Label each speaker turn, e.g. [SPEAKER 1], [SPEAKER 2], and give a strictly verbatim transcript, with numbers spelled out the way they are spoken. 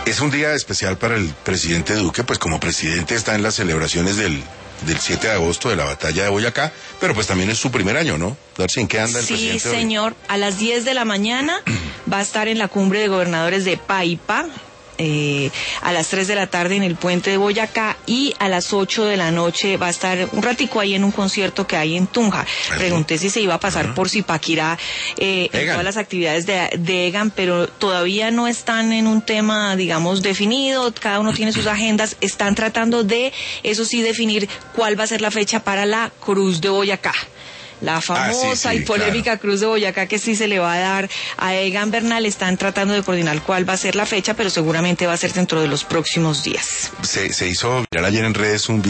[SPEAKER 1] Es un día especial para el presidente Duque, pues como presidente está en las celebraciones del, del siete de agosto de la batalla de Boyacá, pero pues también es su primer año, ¿no? Darcy, ¿en qué anda el
[SPEAKER 2] sí,
[SPEAKER 1] presidente?
[SPEAKER 2] Sí, señor. Hoy? A las diez de la mañana va a estar en la cumbre de gobernadores de Paipa. Eh, a las tres de la tarde en el puente de Boyacá y a las ocho de la noche va a estar un ratico ahí en un concierto que hay en Tunja. Pregunté si se iba a pasar uh-huh. por Zipaquirá eh, en todas las actividades de, de EGAN, pero todavía no están en un tema, digamos, definido, cada uno tiene sus agendas, están tratando de, eso sí, definir cuál va a ser la fecha para la Cruz de Boyacá. La famosa ah, sí, sí, y polémica claro. Cruz de Boyacá que sí se le va a dar a Egan Bernal. Están tratando de coordinar cuál va a ser la fecha, pero seguramente va a ser dentro de los próximos días.
[SPEAKER 1] Se, se hizo viral ayer en redes un